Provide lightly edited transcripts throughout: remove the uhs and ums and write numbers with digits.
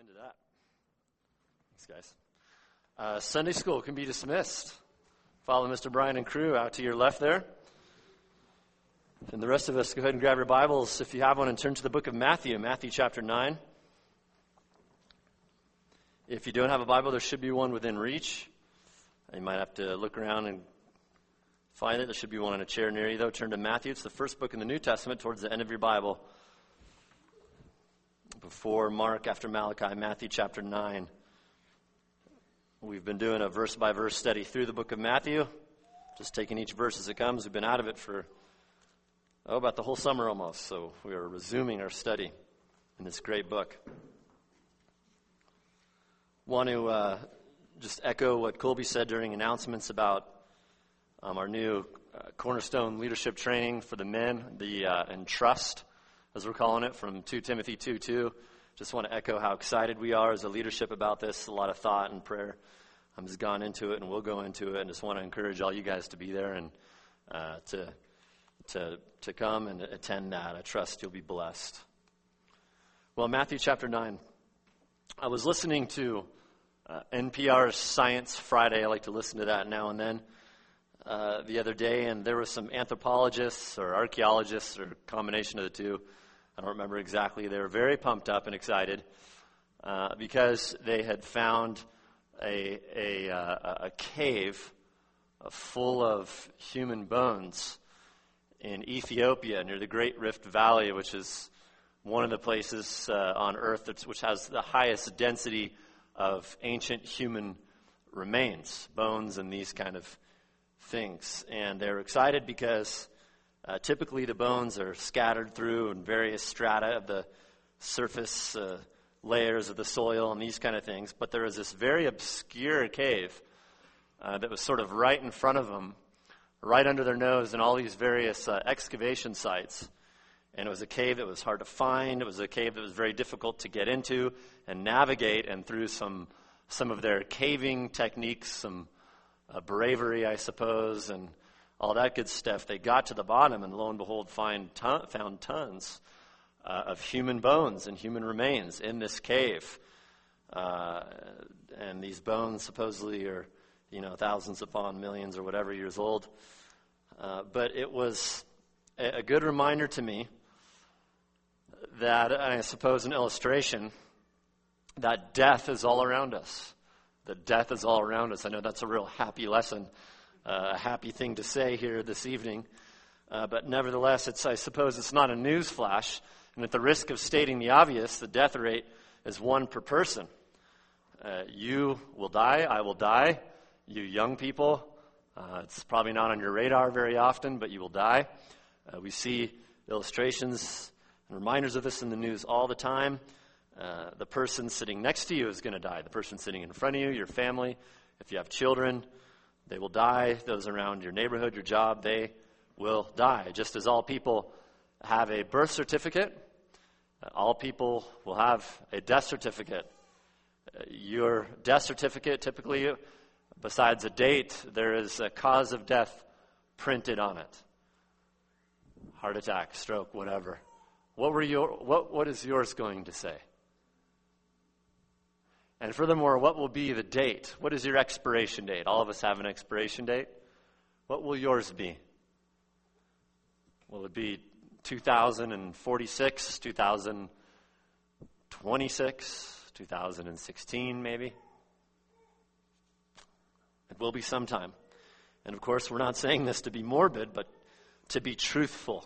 into that. Thanks, guys. Sunday school can be dismissed. Follow Mr. Brian and crew out to your left there. And the rest of us, go ahead and grab your Bibles, if you have one, and turn to the book of Matthew, Matthew chapter 9. If you don't have a Bible, there should be one within reach. You might have to look around and find it. There should be one on a chair near you, though. Turn to Matthew. It's the first book in the New Testament, towards the end of your Bible. Before Mark, after Malachi, Matthew chapter 9. We've been doing a verse-by-verse study through the book of Matthew, just taking each verse as it comes. We've been out of it for, about the whole summer almost, so we are resuming our study in this great book. Want to just echo what Colby said during announcements about our new Cornerstone leadership training for the men, the Entrust, as we're calling it, from 2 Timothy 2:2. Just want to echo how excited we are as a leadership about this. A lot of thought and prayer has gone into it, and we'll go into it. And just want to encourage all you guys to be there and to come and attend that. I trust you'll be blessed. Well, Matthew chapter 9. I was listening to NPR's Science Friday. I like to listen to that now and then. The other day, and there were some anthropologists or archaeologists or a combination of the two. I don't remember exactly. They were very pumped up and excited because they had found a cave full of human bones in Ethiopia near the Great Rift Valley, which is one of the places on Earth which has the highest density of ancient human remains, bones and these kind of things. And they're excited because typically the bones are scattered through in various strata of the surface layers of the soil and these kind of things. But there was this very obscure cave that was sort of right in front of them, right under their nose, in all these various excavation sites. And it was a cave that was hard to find. It was a cave that was very difficult to get into and navigate. And through some of their caving techniques, some bravery, I suppose, and all that good stuff, they got to the bottom, and lo and behold, found tons of human bones and human remains in this cave. And these bones supposedly are, thousands upon millions or whatever years old. But it was a good reminder to me that, I suppose, an illustration that death is all around us. That death is all around us. I know that's a real happy lesson, a happy thing to say here this evening. But nevertheless, I suppose it's not a news flash. And at the risk of stating the obvious, the death rate is 1 per person. You will die, I will die. You young people, it's probably not on your radar very often, but you will die. We see illustrations and reminders of this in the news all the time. The person sitting next to you is going to die. The person sitting in front of you, your family, if you have children, they will die. Those around your neighborhood, your job, they will die. Just as all people have a birth certificate, all people will have a death certificate. Your death certificate, typically, besides a date, there is a cause of death printed on it. Heart attack, stroke, whatever. What is yours going to say? And furthermore, what will be the date? What is your expiration date? All of us have an expiration date. What will yours be? Will it be 2046, 2026, 2016 maybe? It will be sometime. And of course, we're not saying this to be morbid, but to be truthful.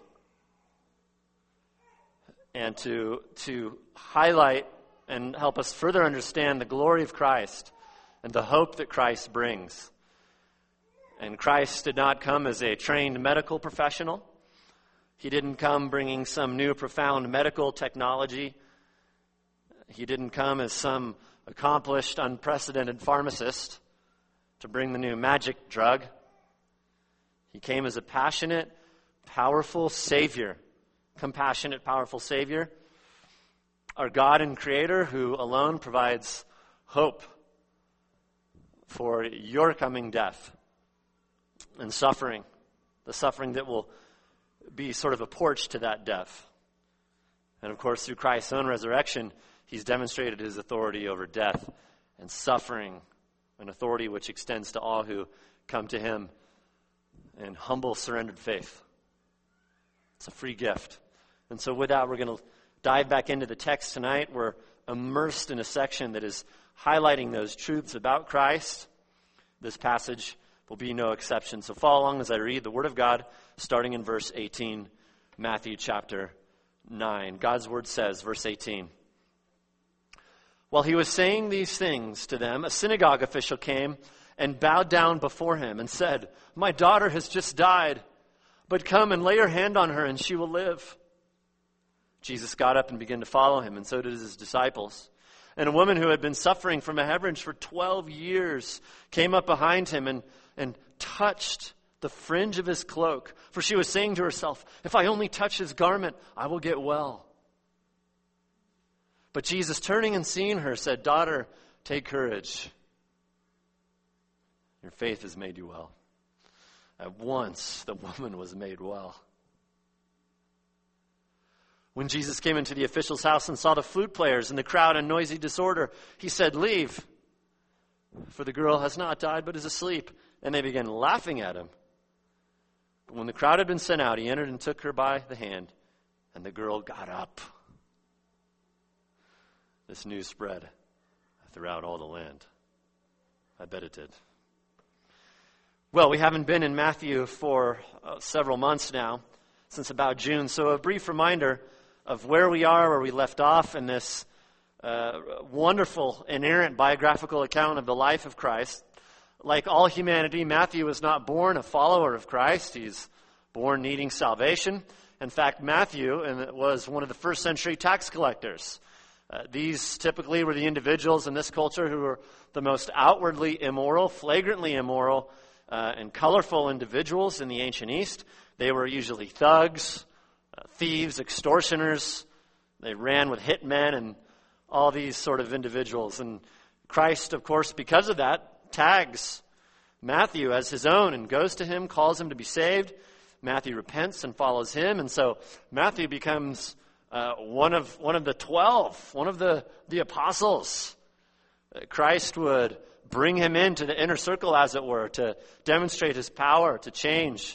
And to highlight and help us further understand the glory of Christ and the hope that Christ brings. And Christ did not come as a trained medical professional. He didn't come bringing some new profound medical technology. He didn't come as some accomplished, unprecedented pharmacist to bring the new magic drug. He came as a passionate, powerful Savior. Compassionate, powerful Savior. Our God and Creator, who alone provides hope for your coming death and suffering, the suffering that will be sort of a porch to that death. And of course, through Christ's own resurrection, He's demonstrated his authority over death and suffering, an authority which extends to all who come to him in humble, surrendered faith. It's a free gift. And so with that, we're going to dive back into the text tonight. We're immersed in a section that is highlighting those truths about Christ. This passage will be no exception. So follow along as I read the Word of God, starting in verse 18, Matthew chapter 9. God's Word says, verse 18, "While he was saying these things to them, a synagogue official came and bowed down before him and said, 'My daughter has just died, but come and lay your hand on her and she will live.' Jesus got up and began to follow him, and so did his disciples. And a woman who had been suffering from a hemorrhage for 12 years came up behind him and touched the fringe of his cloak. For she was saying to herself, 'If I only touch his garment, I will get well.' But Jesus, turning and seeing her, said, 'Daughter, take courage. Your faith has made you well.' At once the woman was made well. When Jesus came into the official's house and saw the flute players and the crowd in noisy disorder, he said, 'Leave, for the girl has not died but is asleep.' And they began laughing at him. But when the crowd had been sent out, he entered and took her by the hand, and the girl got up." This news spread throughout all the land. I bet it did. Well, we haven't been in Matthew for several months now, since about June. So a brief reminder of where we are, where we left off in this wonderful, inerrant biographical account of the life of Christ. Like all humanity, Matthew was not born a follower of Christ. He's born needing salvation. In fact, Matthew was one of the first century tax collectors. These typically were the individuals in this culture who were the most outwardly immoral, flagrantly immoral, and colorful individuals in the ancient East. They were usually thugs, thieves, extortioners. They ran with hitmen and all these sort of individuals. And Christ, of course, because of that, tags Matthew as his own and goes to him, calls him to be saved. Matthew repents and follows him. And so Matthew becomes one of the 12, one of the apostles. Christ would bring him into the inner circle, as it were, to demonstrate his power, to change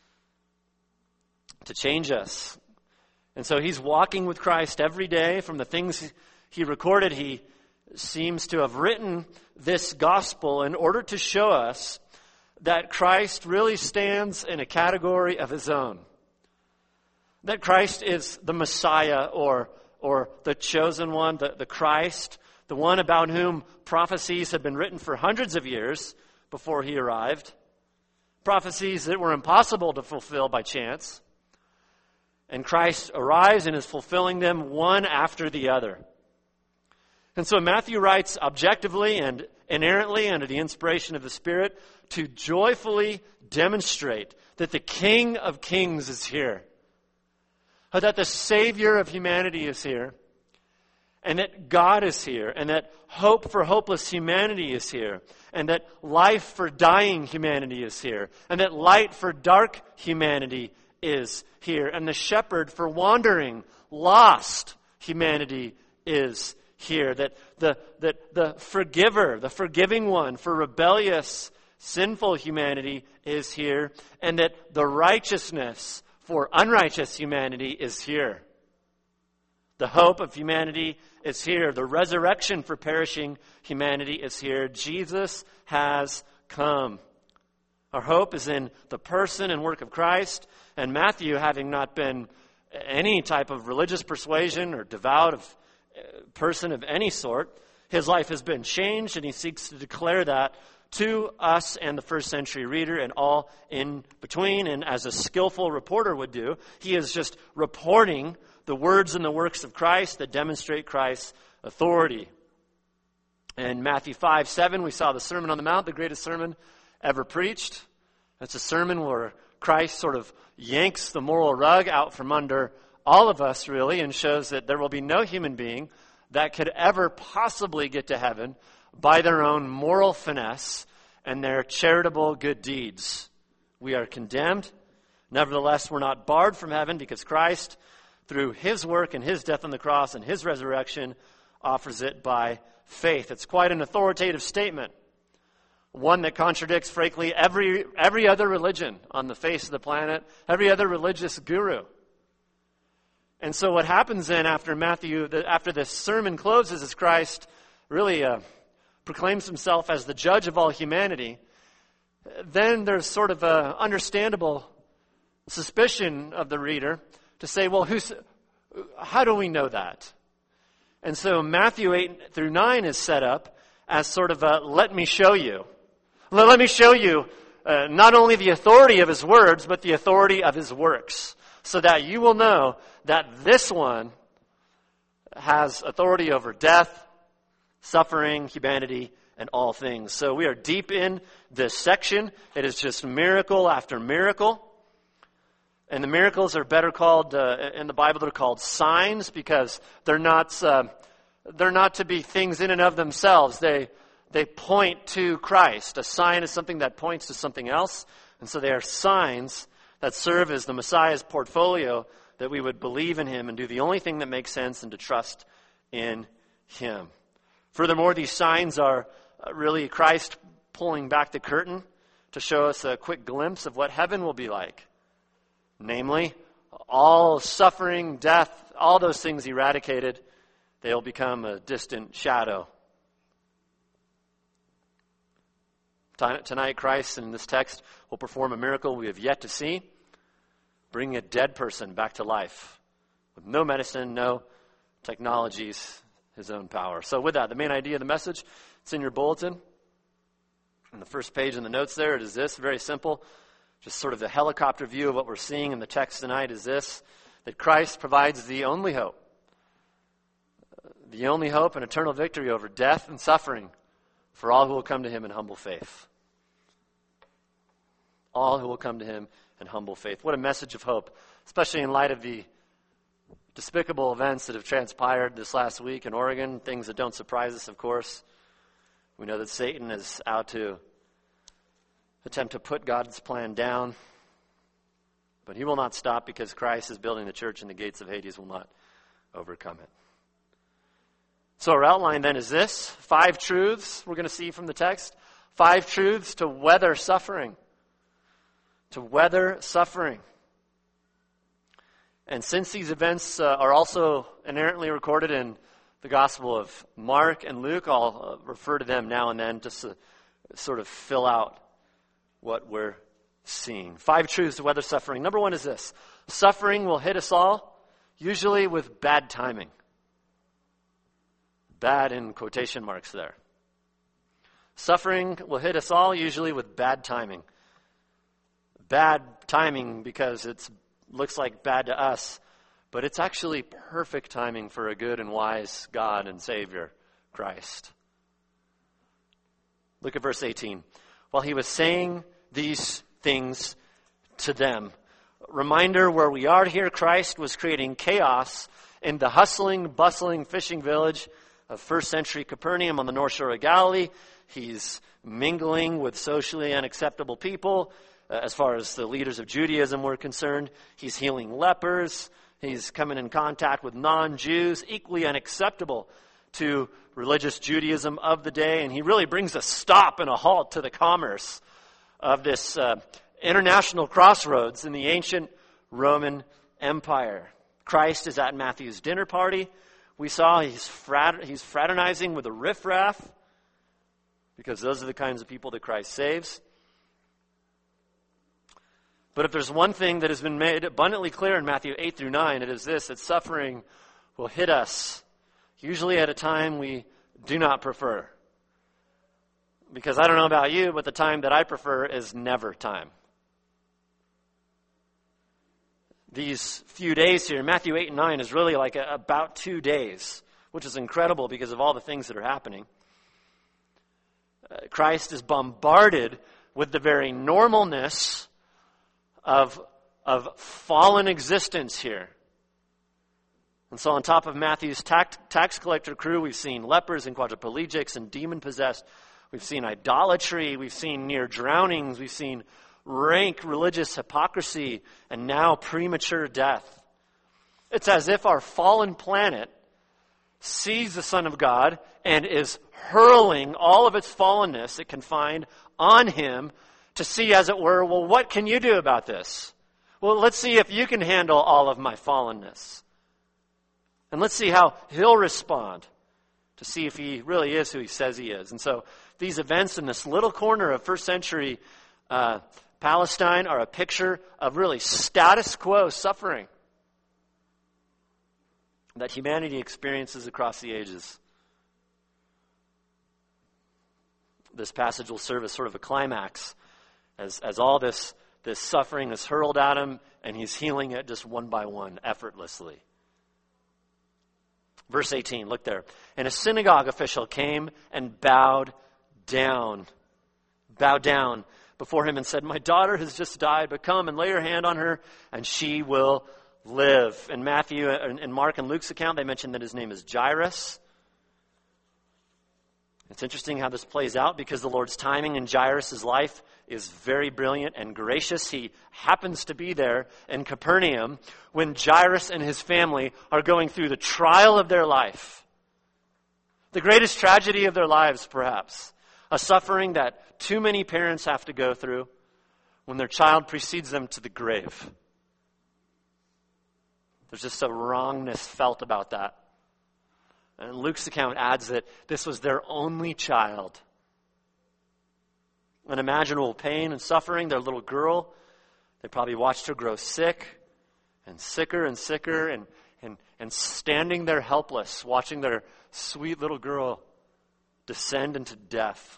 us. And so he's walking with Christ every day. From the things he recorded, he seems to have written this gospel in order to show us that Christ really stands in a category of his own. That Christ is the Messiah or the chosen one, the Christ, the one about whom prophecies had been written for hundreds of years before he arrived. Prophecies that were impossible to fulfill by chance. And Christ arrives and is fulfilling them one after the other. And so Matthew writes objectively and inerrantly under the inspiration of the Spirit to joyfully demonstrate that the King of Kings is here. That the Savior of humanity is here. And that God is here. And that hope for hopeless humanity is here. And that life for dying humanity is here. And that light for dark humanity is here. And the shepherd for wandering, lost humanity is here. That the forgiver, the forgiving one for rebellious, sinful humanity is here. And that the righteousness for unrighteous humanity is here. The hope of humanity is here. The resurrection for perishing humanity is here. Jesus has come. Our hope is in the person and work of Christ. And Matthew, having not been any type of religious persuasion or devout person of any sort, his life has been changed, and he seeks to declare that to us and the first century reader and all in between. And as a skillful reporter would do, he is just reporting the words and the works of Christ that demonstrate Christ's authority. In Matthew 5:7, we saw the Sermon on the Mount, the greatest sermon ever preached. It's a sermon where Christ sort of yanks the moral rug out from under all of us, really, and shows that there will be no human being that could ever possibly get to heaven by their own moral finesse and their charitable good deeds. We are condemned. Nevertheless, we're not barred from heaven because Christ, through his work and his death on the cross and his resurrection, offers it by faith. It's quite an authoritative statement, one that contradicts, frankly, every other religion on the face of the planet, every other religious guru. And so what happens then after this sermon closes is Christ really proclaims himself as the judge of all humanity. Then there's sort of an understandable suspicion of the reader to say, well, how do we know that? And so Matthew 8 through 9 is set up as sort of a let me show you. Let me show you not only the authority of his words, but the authority of his works, so that you will know that this one has authority over death, suffering, humanity, and all things. So we are deep in this section. It is just miracle after miracle. And the miracles are better called, in the Bible, they're called signs, because they're not to be things in and of themselves. They point to Christ. A sign is something that points to something else. And so they are signs that serve as the Messiah's portfolio, that we would believe in him and do the only thing that makes sense and to trust in him. Furthermore, these signs are really Christ pulling back the curtain to show us a quick glimpse of what heaven will be like. Namely, all suffering, death, all those things eradicated, they'll become a distant shadow. Tonight, Christ, in this text, will perform a miracle we have yet to see, bringing a dead person back to life with no medicine, no technologies, his own power. So with that, the main idea of the message, it's in your bulletin. On the first page in the notes there, it is this, very simple. Just sort of the helicopter view of what we're seeing in the text tonight is this, that Christ provides the only hope and eternal victory over death and suffering for all who will come to him in humble faith. All who will come to him in humble faith. What a message of hope, especially in light of the despicable events that have transpired this last week in Oregon, things that don't surprise us, of course. We know that Satan is out to attempt to put God's plan down, but he will not stop, because Christ is building the church and the gates of Hades will not overcome it. So our outline then is this, 5 truths we're going to see from the text, 5 truths to weather suffering. To weather suffering. And since these events are also inherently recorded in the Gospel of Mark and Luke, I'll refer to them now and then just to sort of fill out what we're seeing. 5 truths to weather suffering. Number 1 is this. Suffering will hit us all, usually with bad timing. Bad in quotation marks there. Suffering will hit us all, usually with bad timing. Bad timing because it looks like bad to us, but it's actually perfect timing for a good and wise God and Savior, Christ. Look at verse 18. While he was saying these things to them. Reminder where we are here, Christ was creating chaos in the hustling, bustling fishing village of first century Capernaum on the north shore of Galilee. He's mingling with socially unacceptable people as far as the leaders of Judaism were concerned. He's healing lepers. He's coming in contact with non-Jews, equally unacceptable to religious Judaism of the day. And he really brings a stop and a halt to the commerce of this international crossroads in the ancient Roman Empire. Christ is at Matthew's dinner party. We saw he's fraternizing with the riffraff, because those are the kinds of people that Christ saves. But if there's one thing that has been made abundantly clear in Matthew 8 through 9, it is this, that suffering will hit us, usually at a time we do not prefer. Because I don't know about you, but the time that I prefer is never time. These few days here, Matthew 8 and 9 is really like about 2 days, which is incredible because of all the things that are happening. Christ is bombarded with the very normalness of fallen existence here. And so on top of Matthew's tax collector crew, we've seen lepers and quadriplegics and demon-possessed. We've seen idolatry. We've seen near drownings. We've seen rank religious hypocrisy, and now premature death. It's as if our fallen planet sees the Son of God and is hurling all of its fallenness it can find on him to see, as it were, well, what can you do about this? Well, let's see if you can handle all of my fallenness. And let's see how he'll respond to see if he really is who he says he is. And so these events in this little corner of first century Palestine are a picture of really status quo suffering that humanity experiences across the ages. This passage will serve as sort of a climax as all this suffering is hurled at him, and he's healing it just one by one, effortlessly. Verse 18, look there. And a synagogue official came and bowed down before him and said, "My daughter has just died, but come and lay your hand on her, and she will live." In Matthew and Mark and Luke's account, they mention that his name is Jairus. It's interesting how this plays out because the Lord's timing in Jairus' life is very brilliant and gracious. He happens to be there in Capernaum when Jairus and his family are going through the trial of their life. The greatest tragedy of their lives, perhaps. A suffering that too many parents have to go through when their child precedes them to the grave. There's just a wrongness felt about that. And Luke's account adds that this was their only child. Unimaginable pain and suffering. Their little girl, they probably watched her grow sick and sicker and sicker and standing there helpless, watching their sweet little girl descend into death.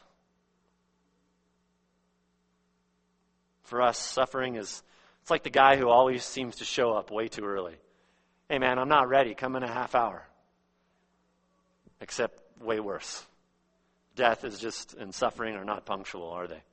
For us, suffering it's like the guy who always seems to show up way too early. "Hey man, I'm not ready. Come in a half hour." Except way worse. Death is just, and suffering are not punctual, are they?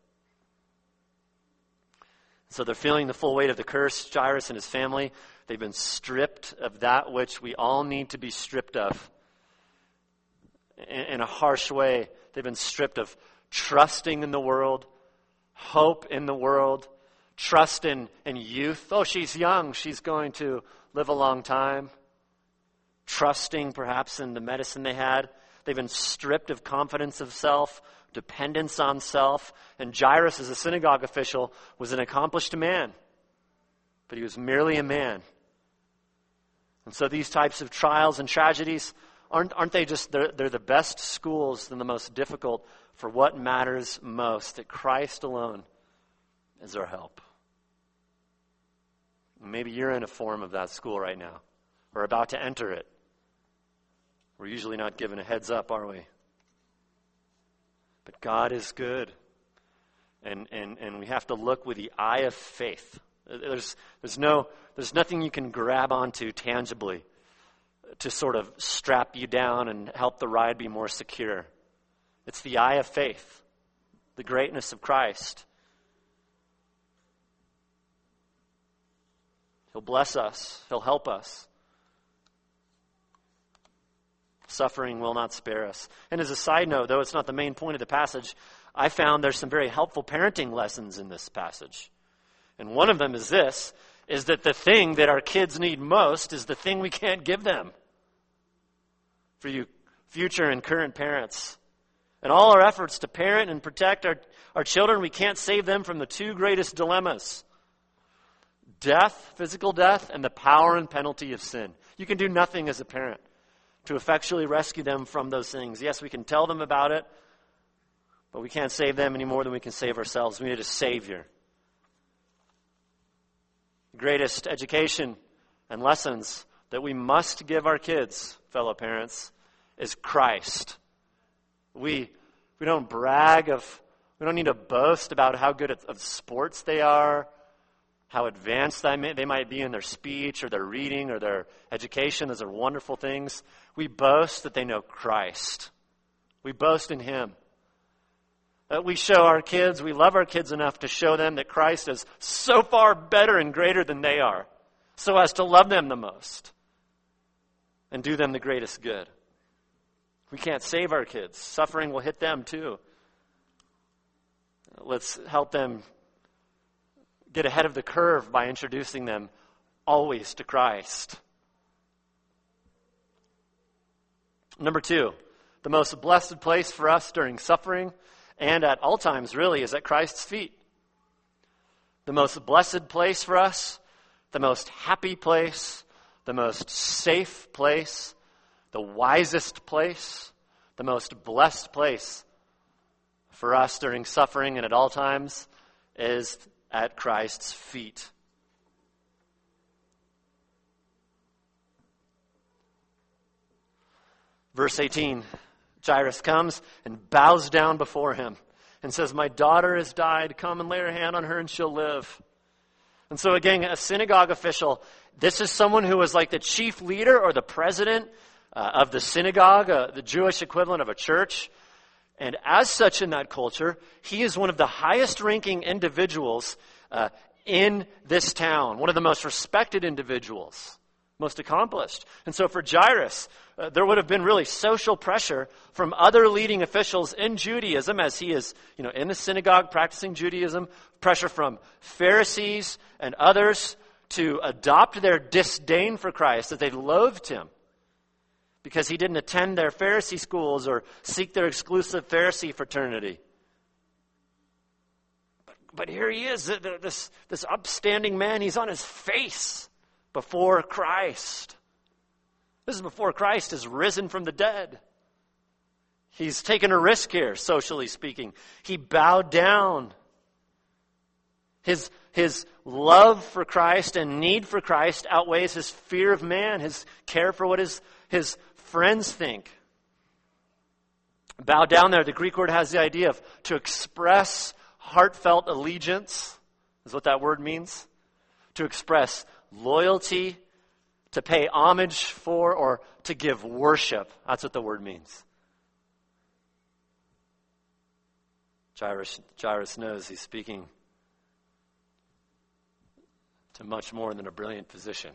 So they're feeling the full weight of the curse. Jairus and his family, they've been stripped of that which we all need to be stripped of. In a harsh way, they've been stripped of trusting in the world, hope in the world, trust in youth. Oh, she's young. She's going to live a long time. Trusting perhaps in the medicine they had. They've been stripped of confidence of self, dependence on self. And Jairus, as a synagogue official, was an accomplished man. But he was merely a man. And so these types of trials and tragedies, aren't they just, they're the best schools and the most difficult for what matters most, that Christ alone is our help. Maybe you're in a form of that school right now, or about to enter it. We're usually not given a heads up, are we? But God is good. And we have to look with the eye of faith. There's nothing you can grab onto tangibly to sort of strap you down and help the ride be more secure. It's the eye of faith, the greatness of Christ. He'll bless us. He'll help us. Suffering will not spare us. And as a side note, though it's not the main point of the passage, I found there's some very helpful parenting lessons in this passage. And one of them is this, is that the thing that our kids need most is the thing we can't give them. For you future and current parents. And all our efforts to parent and protect our children, we can't save them from the two greatest dilemmas. Death, physical death, and the power and penalty of sin. You can do nothing as a parent to effectually rescue them from those things. Yes, we can tell them about it, but we can't save them any more than we can save ourselves. We need a Savior. The greatest education and lessons that we must give our kids, fellow parents, is Christ. We don't brag we don't need to boast about how good of sports they are, how advanced they might be in their speech or their reading or their education. Those are wonderful things. We boast that they know Christ. We boast in Him. We show our kids, we love our kids enough to show them that Christ is so far better and greater than they are, so as to love them the most and do them the greatest good. We can't save our kids. Suffering will hit them too. Let's help them get ahead of the curve by introducing them always to Christ. Number two, the most blessed place for us during suffering and at all times really is at Christ's feet. The most blessed place for us, the most happy place, the most safe place, the wisest place, the most blessed place for us during suffering and at all times is at Christ's feet. Verse 18, Jairus comes and bows down before him and says, "My daughter has died. Come and lay your hand on her and she'll live." And so again, a synagogue official, this is someone who was like the chief leader or the president of the synagogue, the Jewish equivalent of a church. And as such in that culture, he is one of the highest ranking individuals in this town, one of the most respected individuals, most accomplished. And so for Jairus, there would have been really social pressure from other leading officials in Judaism as he is, in the synagogue practicing Judaism, pressure from Pharisees and others to adopt their disdain for Christ, that they loathed him because he didn't attend their Pharisee schools or seek their exclusive Pharisee fraternity. But here he is, this upstanding man. He's on his face before Christ. This is before Christ is risen from the dead. He's taken a risk here, socially speaking. He bowed down. His love for Christ and need for Christ outweighs his fear of man, his care for what his friends think. Bow down there, the Greek word has the idea of to express heartfelt allegiance, is what that word means. To express loyalty, to pay homage for, or to give worship. That's what the word means. Jairus knows he's speaking to much more than a brilliant physician.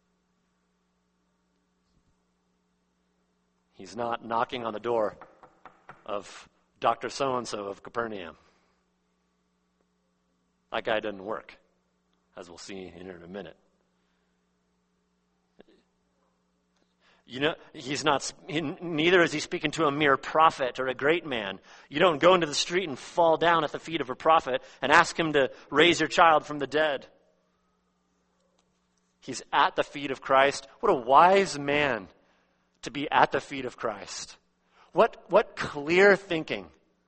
He's not knocking on the door of Dr. So-and-so of Capernaum. That guy doesn't work, as we'll see in a minute. Neither is he speaking to a mere prophet or a great man. You don't go into the street and fall down at the feet of a prophet and ask him to raise your child from the dead. He's at the feet of Christ. What a wise man to be at the feet of Christ. What clear thinking.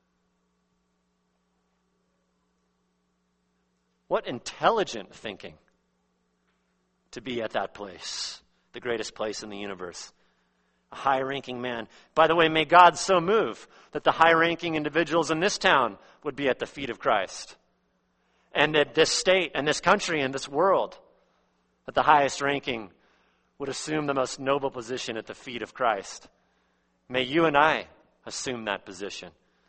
What intelligent thinking to be at that place, the greatest place in the universe. A high-ranking man. By the way, may God so move that the high-ranking individuals in this town would be at the feet of Christ. And that this state and this country and this world, that the highest ranking would assume the most noble position at the feet of Christ. May you and I assume that position.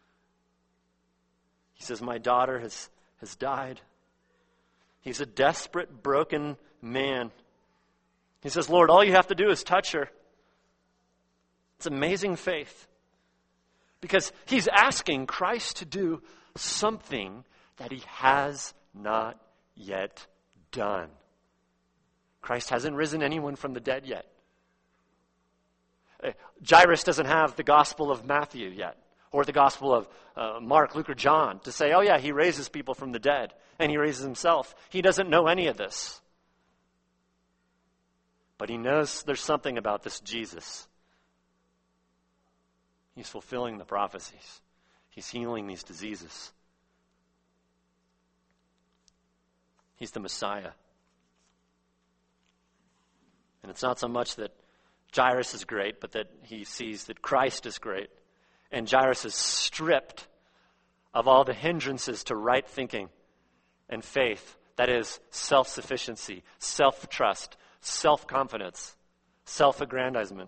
He says, "My daughter has died." He's a desperate, broken man. He says, "Lord, all you have to do is touch her." It's amazing faith. Because he's asking Christ to do something that he has not yet done. Christ hasn't risen anyone from the dead yet. Jairus doesn't have the Gospel of Matthew yet, or the Gospel of Mark, Luke, or John to say, oh yeah, he raises people from the dead, and he raises himself. He doesn't know any of this. But he knows there's something about this Jesus. He's fulfilling the prophecies. He's healing these diseases. He's the Messiah. And it's not so much that Jairus is great, but that he sees that Christ is great. And Jairus is stripped of all the hindrances to right thinking and faith. That is self-sufficiency, self-trust, self-confidence, self-aggrandizement.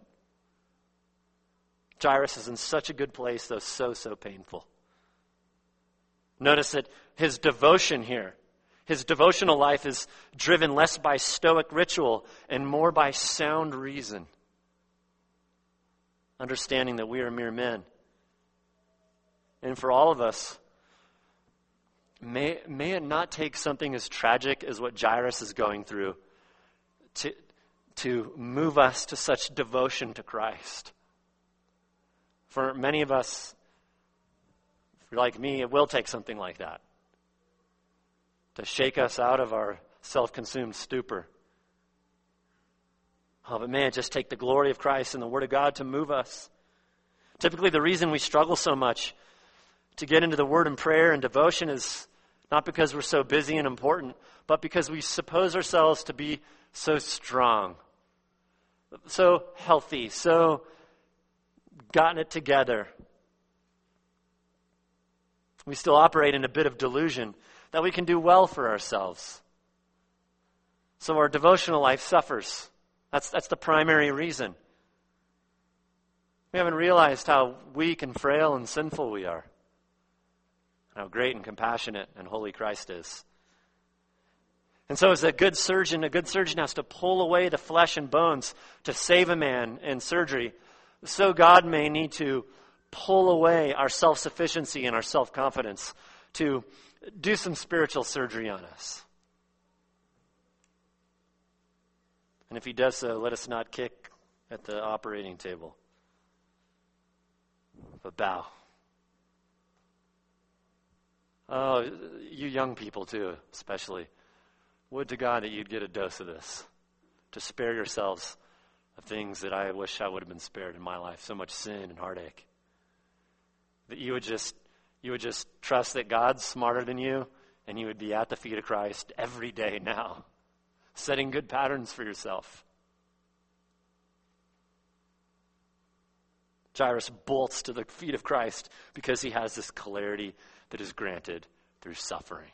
Jairus is in such a good place, though so painful. Notice that his devotion here, his devotional life is driven less by stoic ritual and more by sound reason. Understanding that we are mere men. And for all of us, may it not take something as tragic as what Jairus is going through to move us to such devotion to Christ. For many of us, if you're like me, it will take something like that to shake us out of our self-consumed stupor. Oh, but man, just take the glory of Christ and the Word of God to move us. Typically, the reason we struggle so much to get into the Word and prayer and devotion is not because we're so busy and important, but because we suppose ourselves to be so strong, so healthy, so gotten it together. We still operate in a bit of delusion that we can do well for ourselves. So our devotional life suffers. That's the primary reason. We haven't realized how weak and frail and sinful we are. How great and compassionate and holy Christ is. And so as a good surgeon has to pull away the flesh and bones to save a man in surgery, so God may need to pull away our self-sufficiency and our self-confidence to do some spiritual surgery on us. And if he does so, let us not kick at the operating table, but bow. Oh, you young people too, especially. Would to God that you'd get a dose of this, to spare yourselves of things that I wish I would have been spared in my life, so much sin and heartache. That you would just trust that God's smarter than you, and you would be at the feet of Christ every day now, setting good patterns for yourself. Jairus bolts to the feet of Christ because he has this clarity that is granted through suffering.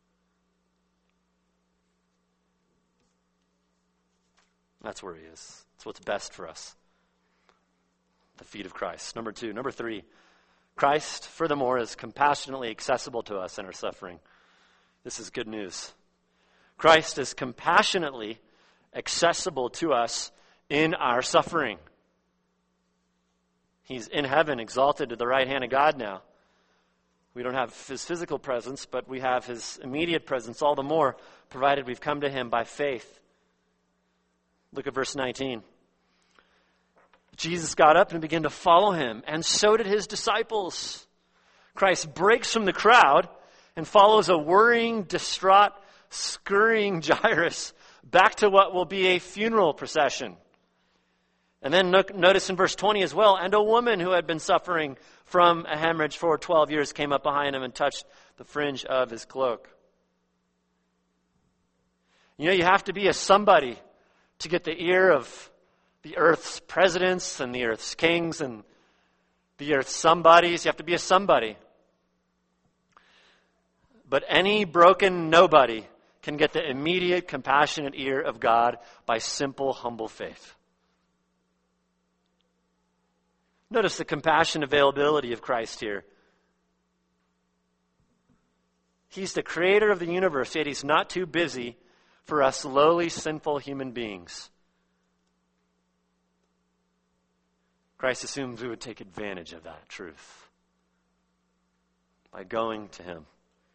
That's where he is. That's what's best for us. The feet of Christ. Number 3, Christ, furthermore, is compassionately accessible to us in our suffering. This is good news. Christ is compassionately accessible to us in our suffering. He's in heaven, exalted to the right hand of God now. We don't have his physical presence, but we have his immediate presence all the more, provided we've come to him by faith. Look at verse 19. Jesus got up and began to follow him, and so did his disciples. Christ breaks from the crowd and follows a worrying, distraught, scurrying Jairus back to what will be a funeral procession. And then notice in verse 20 as well, and a woman who had been suffering from a hemorrhage for 12 years came up behind him and touched the fringe of his cloak. You know, you have to be a somebody to get the ear of the earth's presidents and the earth's kings and the earth's somebodies. You have to be a somebody. But any broken nobody can get the immediate, compassionate ear of God by simple, humble faith. Notice the compassion availability of Christ here. He's the creator of the universe, yet he's not too busy for us lowly, sinful human beings. Christ assumes we would take advantage of that truth by going to him.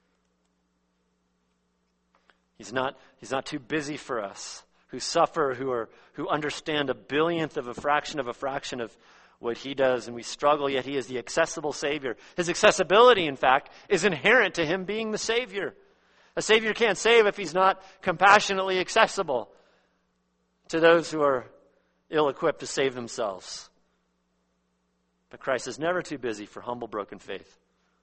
He's not too busy for us who suffer, who understand a billionth of a fraction of what he does, and we struggle, yet he is the accessible Savior. His accessibility, in fact, is inherent to him being the Savior. A Savior can't save if he's not compassionately accessible to those who are ill-equipped to save themselves. But Christ is never too busy for humble, broken faith.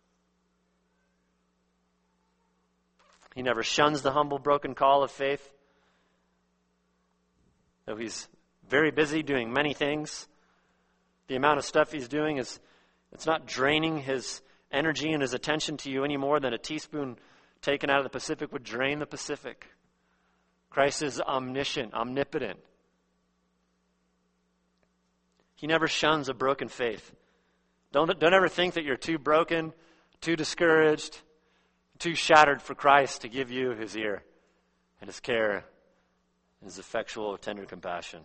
He never shuns the humble, broken call of faith. Though he's very busy doing many things, the amount of stuff he's doing it's not draining his energy and his attention to you any more than a teaspoon taken out of the Pacific would drain the Pacific. Christ is omniscient, omnipotent. He never shuns a broken faith. Don't ever think that you're too broken, too discouraged, too shattered for Christ to give you his ear and his care and his effectual, tender compassion.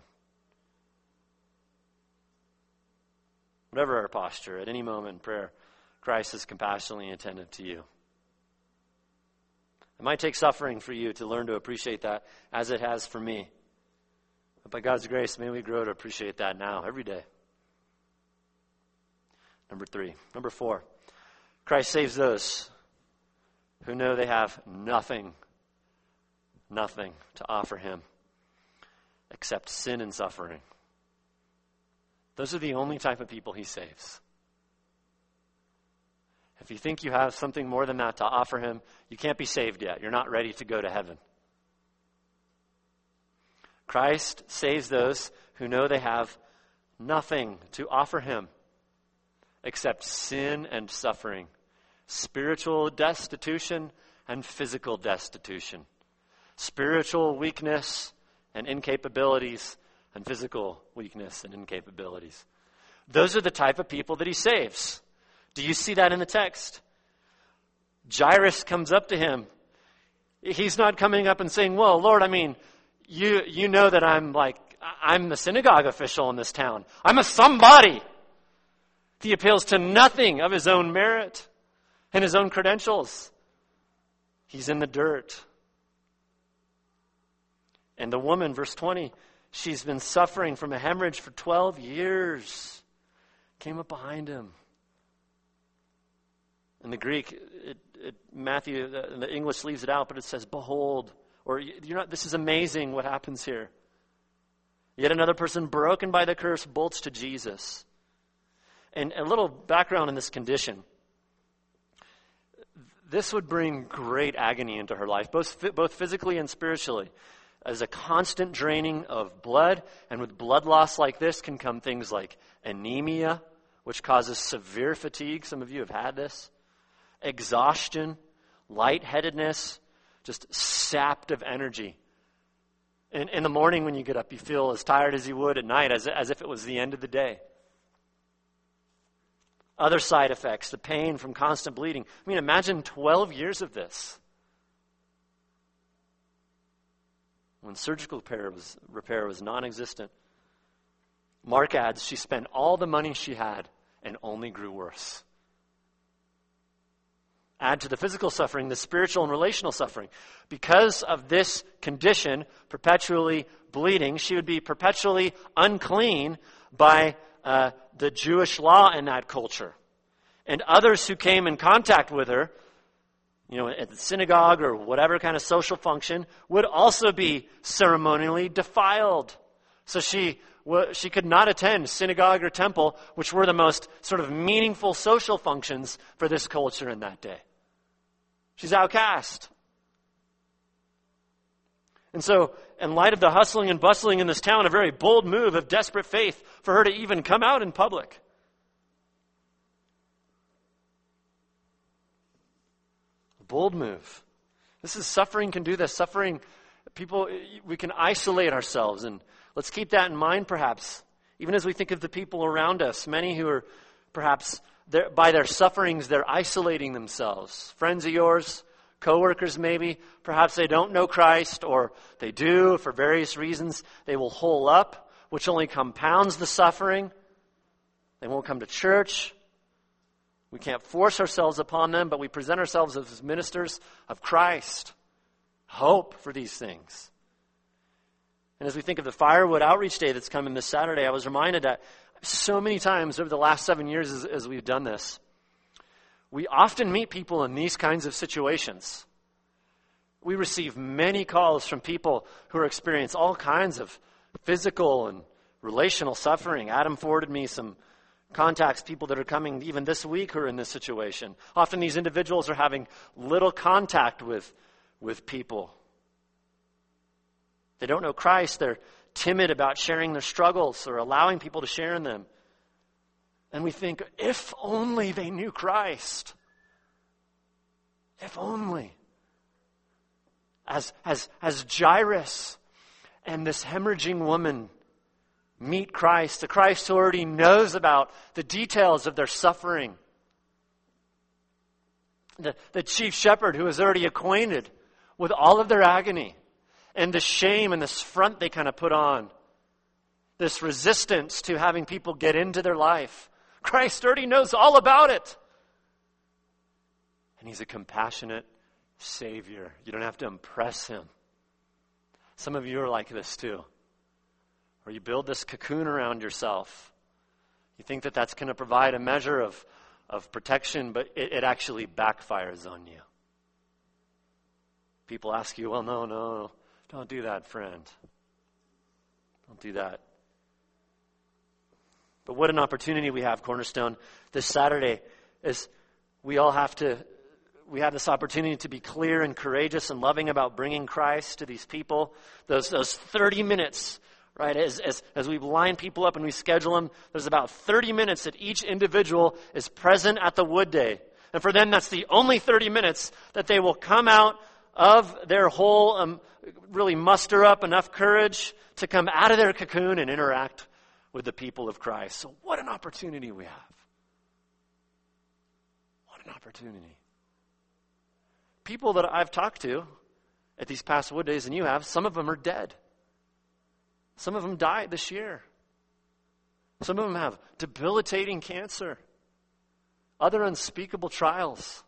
Whatever our posture, at any moment in prayer, Christ is compassionately attentive to you. It might take suffering for you to learn to appreciate that, as it has for me. But by God's grace, may we grow to appreciate that now, every day. Number 3. Number 4. Christ saves those who know they have nothing to offer him except sin and suffering. Those are the only type of people he saves. If you think you have something more than that to offer him, you can't be saved yet. You're not ready to go to heaven. Christ saves those who know they have nothing to offer him except sin and suffering, spiritual destitution and physical destitution, spiritual weakness and incapabilities, and physical weakness and incapabilities. Those are the type of people that he saves. Do you see that in the text? Jairus comes up to him. He's not coming up and saying, well, Lord, I mean, you know that I'm the synagogue official in this town. I'm a somebody. He appeals to nothing of his own merit and his own credentials. He's in the dirt. And the woman, verse 20, she's been suffering from a hemorrhage for 12 years. Came up behind him. In the Greek, Matthew, the English leaves it out, but it says, behold. Or, this is amazing what happens here. Yet another person broken by the curse bolts to Jesus. And a little background in this condition. This would bring great agony into her life, both physically and spiritually. As a constant draining of blood, and with blood loss like this can come things like anemia, which causes severe fatigue. Some of you have had this. Exhaustion, lightheadedness, just sapped of energy. In the morning when you get up, you feel as tired as you would at night, as if it was the end of the day. Other side effects, the pain from constant bleeding. I mean, imagine 12 years of this. When surgical repair was non-existent. Mark adds, she spent all the money she had and only grew worse. Add to the physical suffering, the spiritual and relational suffering. Because of this condition, perpetually bleeding, she would be perpetually unclean by the Jewish law in that culture. And others who came in contact with her, at the synagogue or whatever kind of social function, would also be ceremonially defiled. So she could not attend synagogue or temple, which were the most sort of meaningful social functions for this culture in that day. She's outcast. And so, in light of the hustling and bustling in this town, a very bold move of desperate faith for her to even come out in public. Bold move. This is suffering can do this. Suffering, we can isolate ourselves. And let's keep that in mind perhaps. Even as we think of the people around us, many who are perhaps, by their sufferings, they're isolating themselves. Friends of yours, co-workers maybe, perhaps they don't know Christ, or they do for various reasons. They will hole up, which only compounds the suffering. They won't come to church. We can't force ourselves upon them, but we present ourselves as ministers of Christ. Hope for these things. And as we think of the Firewood Outreach Day that's coming this Saturday, I was reminded that so many times over the last 7 years as we've done this, we often meet people in these kinds of situations. We receive many calls from people who experience all kinds of physical and relational suffering. Adam forwarded me some contacts, people that are coming even this week who are in this situation. Often these individuals are having little contact with people. They don't know Christ. They're timid about sharing their struggles or allowing people to share in them. And we think, if only they knew Christ. If only. As Jairus and this hemorrhaging woman meet Christ, the Christ who already knows about the details of their suffering. The chief shepherd who is already acquainted with all of their agony and the shame and this front they kind of put on. This resistance to having people get into their life. Christ already knows all about it. And he's a compassionate Savior. You don't have to impress him. Some of you are like this too. Or you build this cocoon around yourself. You think that that's going to provide a measure of protection, but it actually backfires on you. People ask you, well, no, don't do that, friend. Don't do that. But what an opportunity we have, Cornerstone, this Saturday, is we have this opportunity to be clear and courageous and loving about bringing Christ to these people. Those 30 minutes, right, as we line people up and we schedule them, there's about 30 minutes that each individual is present at the Wood Day. And for them, that's the only 30 minutes that they will come out of their hole, really muster up enough courage to come out of their cocoon and interact with the people of Christ. So what an opportunity we have. What an opportunity. People that I've talked to at these past Wood Days, and you have, some of them are dead. Some of them died this year. Some of them have debilitating cancer. Other unspeakable trials.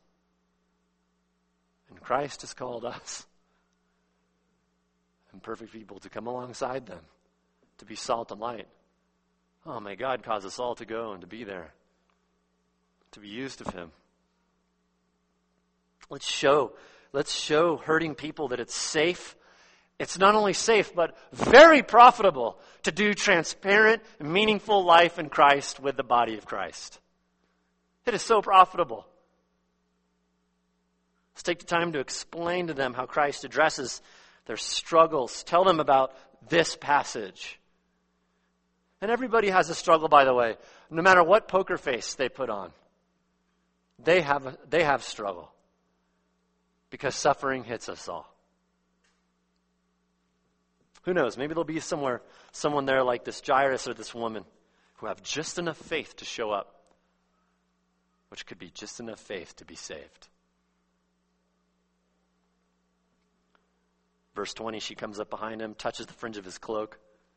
And Christ has called us, imperfect people, to come alongside them, to be salt and light. Oh, may God cause us all to go and to be there, to be used of Him. Let's show hurting people that it's safe. It's not only safe, but very profitable to do transparent, meaningful life in Christ with the body of Christ. It is so profitable. Let's take the time to explain to them how Christ addresses their struggles. Tell them about this passage. And everybody has a struggle, by the way. No matter what poker face they put on, they have struggle. Because suffering hits us all. Who knows? Maybe there'll be someone there like this Jairus or this woman who have just enough faith to show up, which could be just enough faith to be saved. Verse 20, she comes up behind him, touches the fringe of his cloak.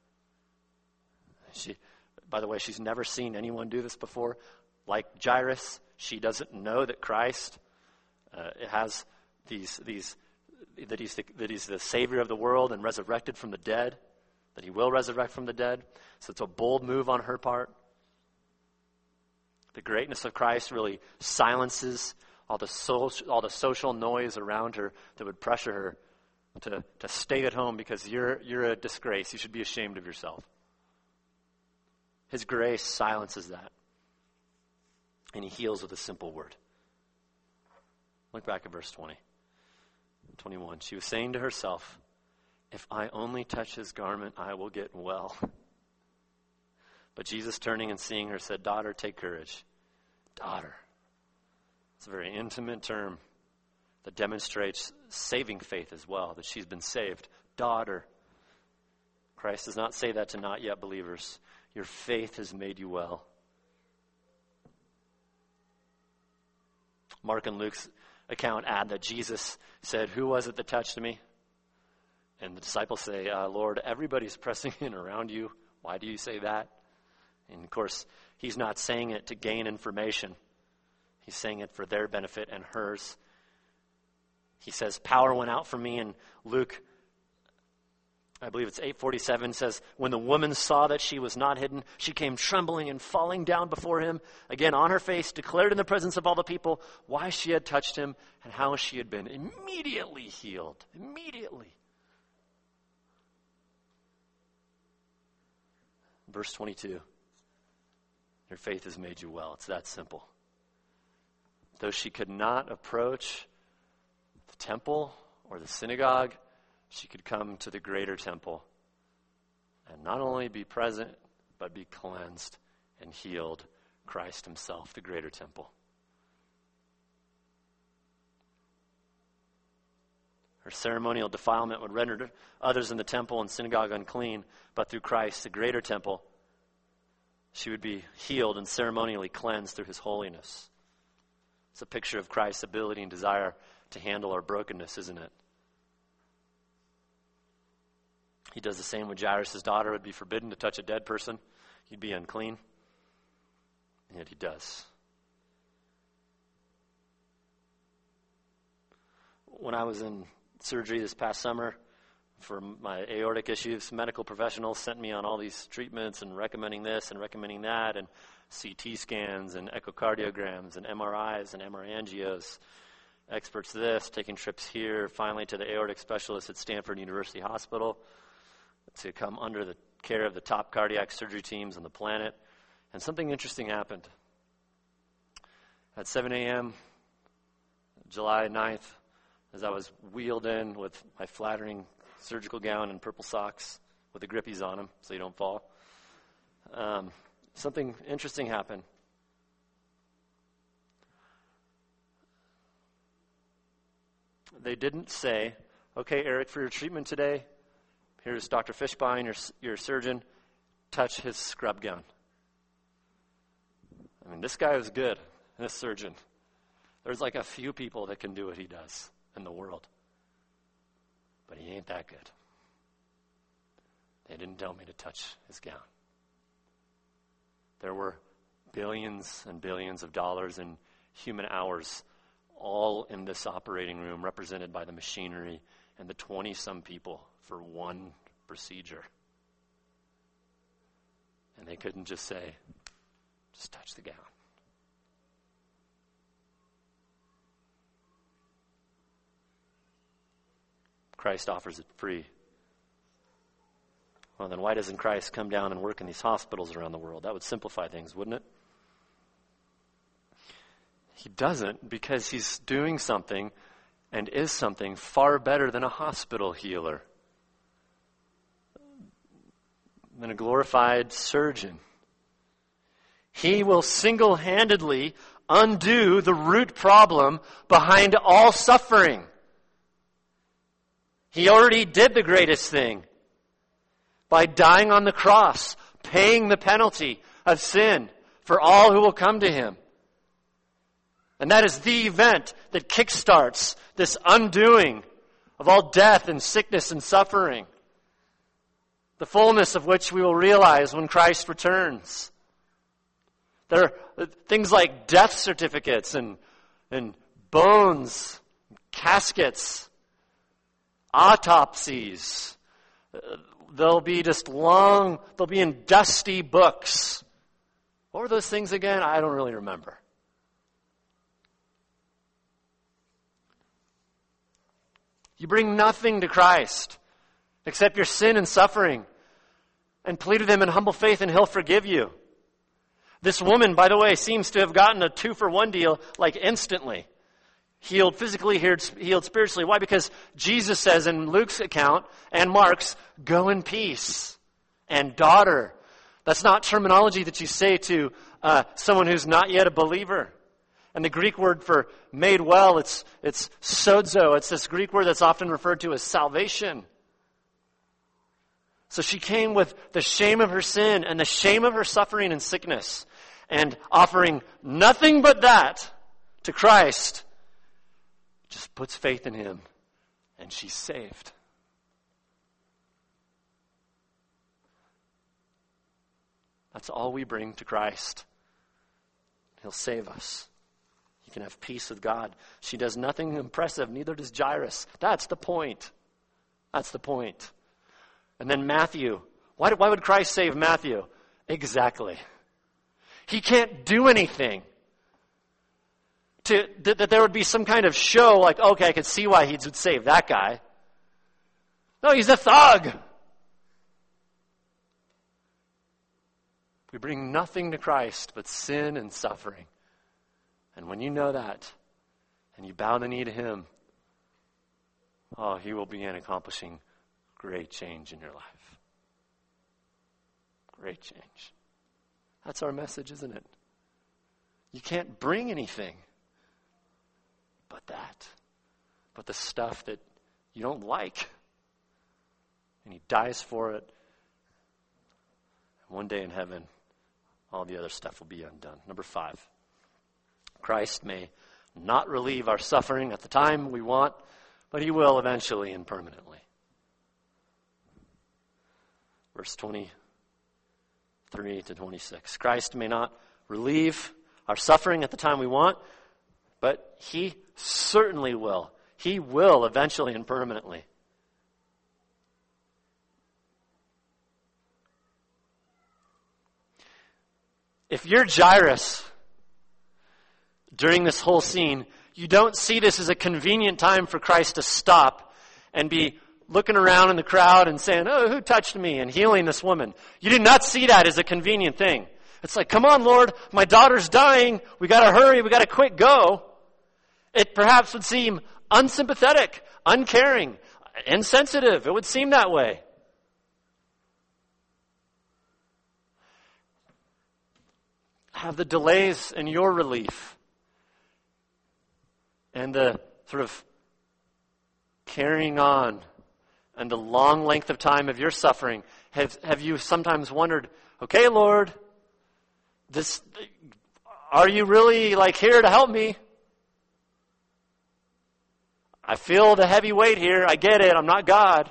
By the way, she's never seen anyone do this before. Like Jairus, she doesn't know that Christ has that he's the Savior of the world and resurrected from the dead, that He will resurrect from the dead. So it's a bold move on her part. The greatness of Christ really silences all the social noise around her that would pressure her to stay at home because you're a disgrace. You should be ashamed of yourself. His grace silences that. And He heals with a simple word. Look back at verse 21. She was saying to herself, if I only touch His garment, I will get well. But Jesus, turning and seeing her, said, daughter, take courage. Daughter. It's a very intimate term that demonstrates saving faith as well, that she's been saved. Daughter. Christ does not say that to not yet believers. Your faith has made you well. Mark and Luke's account add that Jesus said, who was it that touched me? And the disciples say, Lord, everybody's pressing in around you. Why do you say that? And of course, He's not saying it to gain information. He's saying it for their benefit and hers. He says, power went out from me. And Luke, I believe it's 8:47, says, when the woman saw that she was not hidden, she came trembling and falling down before Him, again on her face, declared in the presence of all the people why she had touched Him and how she had been immediately healed. Immediately. Verse 22. Your faith has made you well. It's that simple. Though she could not approach the temple or the synagogue, she could come to the greater temple and not only be present, but be cleansed and healed. Christ Himself, the greater temple. Her ceremonial defilement would render others in the temple and synagogue unclean, but through Christ, the greater temple, she would be healed and ceremonially cleansed through His holiness. It's a picture of Christ's ability and desire to handle our brokenness, isn't it? He does the same with Jairus' daughter. It would be forbidden to touch a dead person. He'd be unclean. And yet He does. When I was in surgery this past summer, for my aortic issues. Medical professionals sent me on all these treatments and recommending this and recommending that, and CT scans and echocardiograms and MRIs and MR angios. Experts this, taking trips here, finally to the aortic specialist at Stanford University Hospital to come under the care of the top cardiac surgery teams on the planet. And something interesting happened. At 7 a.m., July 9th, as I was wheeled in with my flattering surgical gown and purple socks with the grippies on them so you don't fall, something interesting happened. They didn't say, okay, Eric, for your treatment today, here's Dr. Fishbein, your surgeon, touch his scrub gown. I mean, this guy was good, this surgeon. There's like a few people that can do what he does in the world. But he ain't that good. They didn't tell me to touch his gown. There were billions and billions of dollars in human hours all in this operating room, represented by the machinery and the 20-some people for one procedure. And they couldn't just say, just touch the gown. Christ offers it free. Well, then why doesn't Christ come down and work in these hospitals around the world? That would simplify things, wouldn't it? He doesn't, because he's doing something and is something far better than a hospital healer, than a glorified surgeon. He will single-handedly undo the root problem behind all suffering. He already did the greatest thing by dying on the cross, paying the penalty of sin for all who will come to him. And that is the event that kickstarts this undoing of all death and sickness and suffering, the fullness of which we will realize when Christ returns. There are things like death certificates and bones, caskets, autopsies. They'll be in dusty books. What were those things again? I don't really remember. You bring nothing to Christ except your sin and suffering, and plead with him in humble faith, and he'll forgive you. This woman, by the way, seems to have gotten a 2-for-1 deal like instantly. Healed physically, healed spiritually. Why? Because Jesus says in Luke's account and Mark's, go in peace. And daughter. That's not terminology that you say to someone who's not yet a believer. And the Greek word for made well, it's sozo. It's this Greek word that's often referred to as salvation. So she came with the shame of her sin and the shame of her suffering and sickness, and offering nothing but that to Christ, just puts faith in him, and she's saved. That's all we bring to Christ. He'll save us. You can have peace with God. She does nothing impressive, neither does Jairus. That's the point. That's the point. And then Matthew. Why would Christ save Matthew? Exactly. He can't do anything. That there would be some kind of show like, okay, I could see why he would save that guy. No, he's a thug. We bring nothing to Christ but sin and suffering. And when you know that, and you bow the knee to him, he will begin accomplishing great change in your life. Great change. That's our message, isn't it? You can't bring anything but that. But the stuff that you don't like. And he dies for it. And one day in heaven, all the other stuff will be undone. Number 5. Christ may not relieve our suffering at the time we want, but he will eventually and permanently. Verse 23 to 26. Christ may not relieve our suffering at the time we want, but he certainly will. He will eventually and permanently. If you're Jairus during this whole scene, you don't see this as a convenient time for Christ to stop and be looking around in the crowd and saying, "Oh, who touched me?" and healing this woman. You do not see that as a convenient thing. It's like, "Come on, Lord, my daughter's dying. We got to hurry. We got to quick go." It perhaps would seem unsympathetic, uncaring, insensitive. It would seem that way. Have the delays in your relief and the sort of carrying on and the long length of time of your suffering, have you sometimes wondered, "Okay, Lord, are you really here to help me? I feel the heavy weight here. I get it. I'm not God."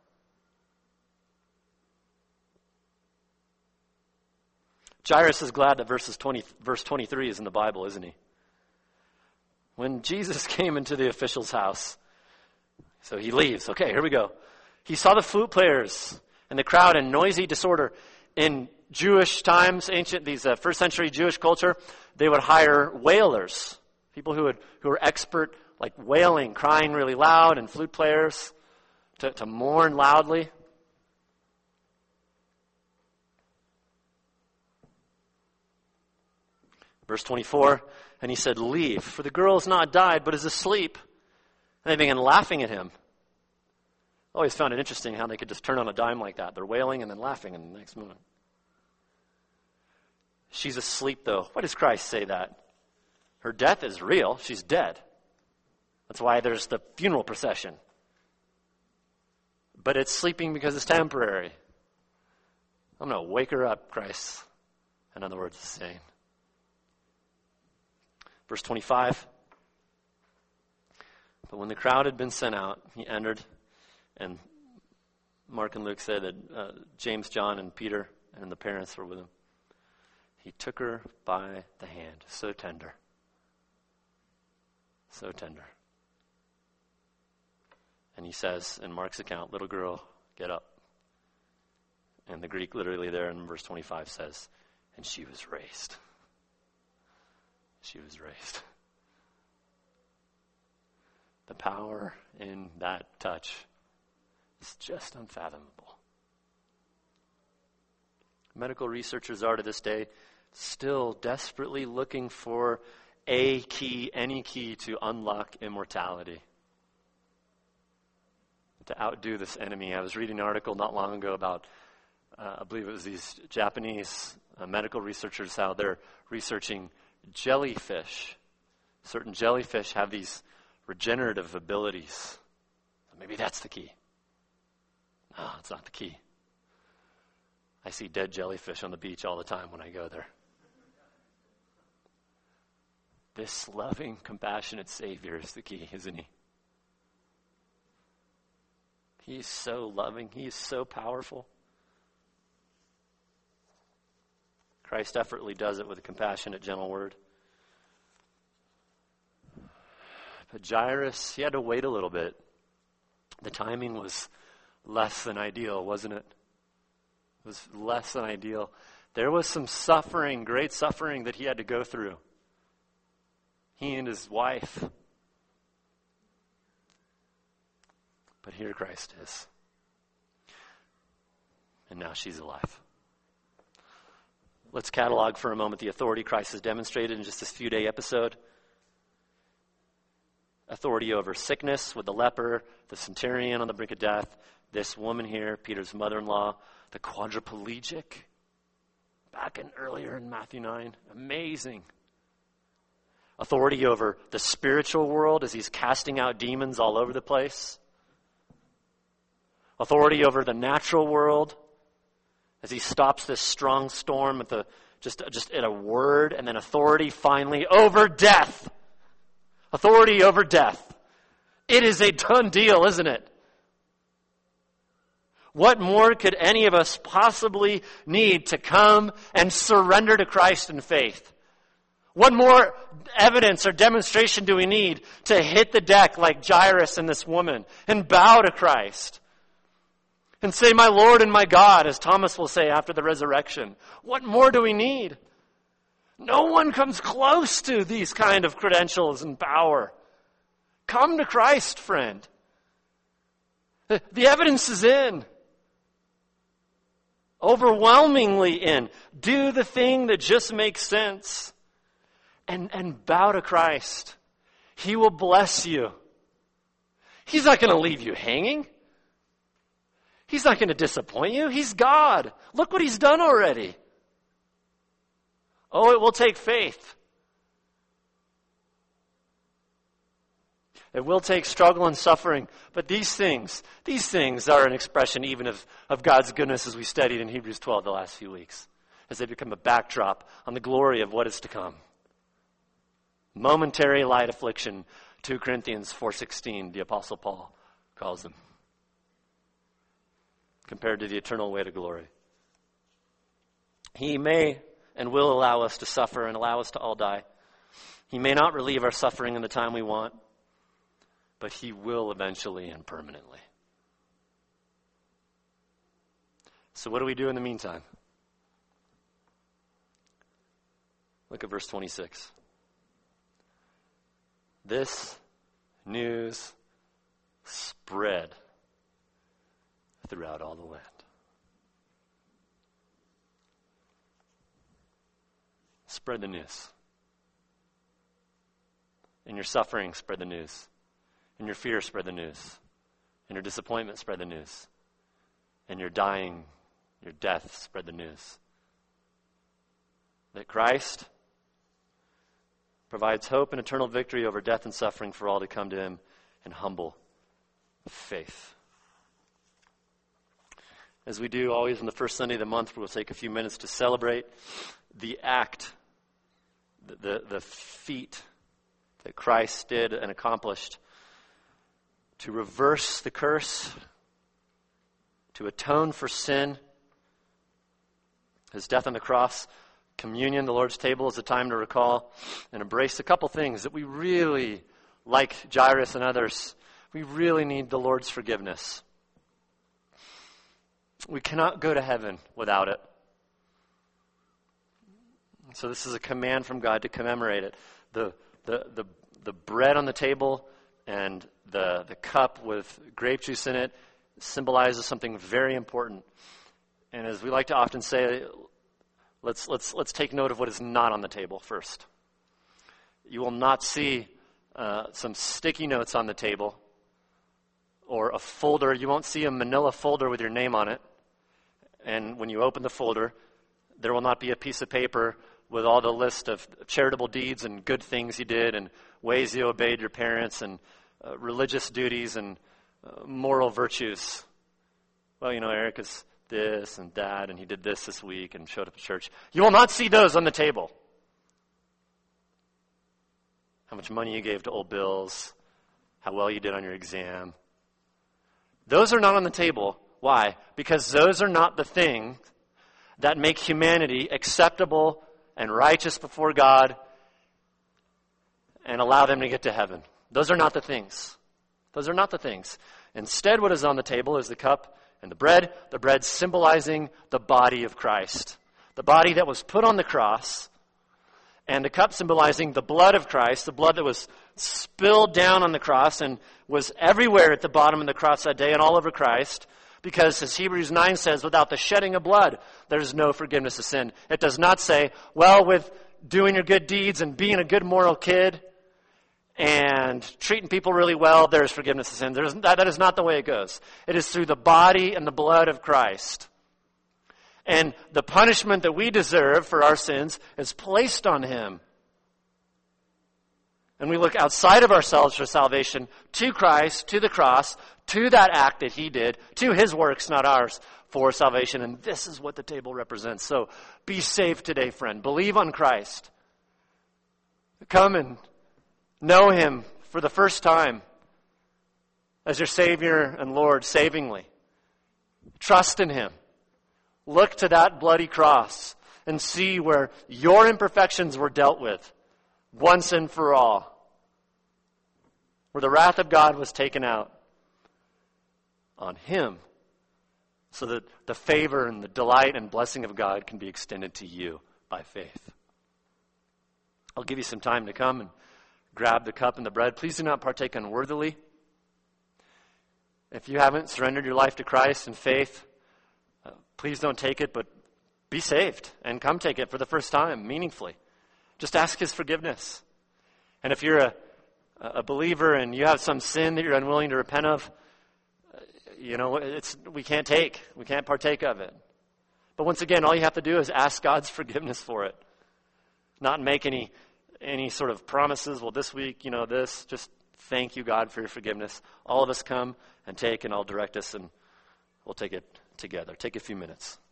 Jairus is glad that verse 23 is in the Bible, isn't he? When Jesus came into the official's house, so he leaves. Okay, here we go. He saw the flute players and the crowd in noisy disorder. In Jewish times, these first century Jewish culture, they would hire wailers, people who were expert, wailing, crying really loud, and flute players to mourn loudly. Verse 24, and he said, "Leave, for the girl has not died, but is asleep." And they began laughing at him. I always found it interesting how they could just turn on a dime like that. They're wailing and then laughing in the next moment. She's asleep, though. Why does Christ say that? Her death is real. She's dead. That's why there's the funeral procession. But it's sleeping because it's temporary. I'm going to wake her up, Christ, in other words, is saying. Verse 25. But when the crowd had been sent out, he entered, and Mark and Luke said that James, John, and Peter and the parents were with him. He took her by the hand, so tender. So tender. And he says in Mark's account, "Little girl, get up." And the Greek literally there in verse 25 says, "And she was raised." She was raised. The power in that touch is just unfathomable. Medical researchers are to this day still desperately looking for a key, any key to unlock immortality, to outdo this enemy. I was reading an article not long ago about, I believe it was these Japanese medical researchers, how they're researching jellyfish. Certain jellyfish have these regenerative abilities. Maybe that's the key. No, it's not the key. I see dead jellyfish on the beach all the time when I go there. This loving, compassionate Savior is the key, isn't he? He's so loving. He's so powerful. Christ effortlessly does it with a compassionate, gentle word. But Jairus, he had to wait a little bit. The timing was less than ideal, wasn't it? It was less than ideal. There was some suffering, great suffering that he had to go through. He and his wife. But here Christ is. And now she's alive. Let's catalog for a moment the authority Christ has demonstrated in just this few-day episode. Authority over sickness with the leper, the centurion on the brink of death, this woman here, Peter's mother-in-law, the quadriplegic, earlier in Matthew 9. Amazing. Authority over the spiritual world as he's casting out demons all over the place. Authority over the natural world as he stops this strong storm at just at a word, and then authority finally over death. Authority over death. It is a done deal, isn't it? What more could any of us possibly need to come and surrender to Christ in faith? What more evidence or demonstration do we need to hit the deck like Jairus and this woman and bow to Christ? And say, "My Lord and my God," as Thomas will say after the resurrection. What more do we need? No one comes close to these kind of credentials and power. Come to Christ, friend. The evidence is in. Overwhelmingly in. Do the thing that just makes sense. And bow to Christ. He will bless you. He's not going to leave you hanging. He's not going to disappoint you. He's God. Look what He's done already. Oh, it will take faith. It will take struggle and suffering. But these things are an expression even of God's goodness as we studied in Hebrews 12 the last few weeks, as they become a backdrop on the glory of what is to come. Momentary light affliction, 2 Corinthians 4:16, the Apostle Paul calls them, compared to the eternal weight of glory. He may and will allow us to suffer and allow us to all die. He may not relieve our suffering in the time we want, but He will eventually and permanently. So what do we do in the meantime? Look at verse 26. This news spread throughout all the land. Spread the news. In your suffering, spread the news. In your fear, spread the news. In your disappointment, spread the news. In your dying, your death, spread the news. That Christ provides hope and eternal victory over death and suffering for all to come to Him in humble faith. As we do always on the first Sunday of the month, we'll take a few minutes to celebrate the act, the feat that Christ did and accomplished to reverse the curse, to atone for sin. His death on the cross, communion, the Lord's table is a time to recall and embrace a couple things that we really, like Jairus and others, we really need the Lord's forgiveness. We cannot go to heaven without it. So this is a command from God to commemorate it. The bread on the table and the cup with grape juice in it symbolizes something very important. And as we like to often say, let's take note of what is not on the table first. You will not see some sticky notes on the table or a folder. You won't see a manila folder with your name on it. And when you open the folder, there will not be a piece of paper with all the list of charitable deeds and good things you did and ways you obeyed your parents and religious duties and moral virtues. Well, Eric is this and that, and he did this week and showed up at church. You will not see those on the table. How much money you gave to old bills, how well you did on your exam. Those are not on the table. Why? Because those are not the things that make humanity acceptable and righteous before God and allow them to get to heaven. Those are not the things. Those are not the things. Instead, what is on the table is the cup and the bread symbolizing the body of Christ. The body that was put on the cross, and the cup symbolizing the blood of Christ, the blood that was spilled down on the cross and was everywhere at the bottom of the cross that day and all over Christ. Because as Hebrews 9 says, without the shedding of blood, there's no forgiveness of sin. It does not say, well, with doing your good deeds and being a good moral kid and treating people really well, there's forgiveness of sin. That is not the way it goes. It is through the body and the blood of Christ. And the punishment that we deserve for our sins is placed on Him. And we look outside of ourselves for salvation to Christ, to the cross, to that act that He did, to His works, not ours, for salvation. And this is what the table represents. So be saved today, friend. Believe on Christ. Come and know Him for the first time as your Savior and Lord savingly. Trust in Him. Look to that bloody cross and see where your imperfections were dealt with once and for all. Where the wrath of God was taken out on Him so that the favor and the delight and blessing of God can be extended to you by faith. I'll give you some time to come and grab the cup and the bread. Please do not partake unworthily. If you haven't surrendered your life to Christ in faith, please don't take it, but be saved and come take it for the first time, meaningfully. Just ask his forgiveness. And if you're a believer and you have some sin that you're unwilling to repent of, we can't partake of it. But once again, all you have to do is ask God's forgiveness for it. Not make any sort of promises, well, this week, this. Just thank you, God, for your forgiveness. All of us come and take, and I'll direct us, and we'll take it together. Take a few minutes.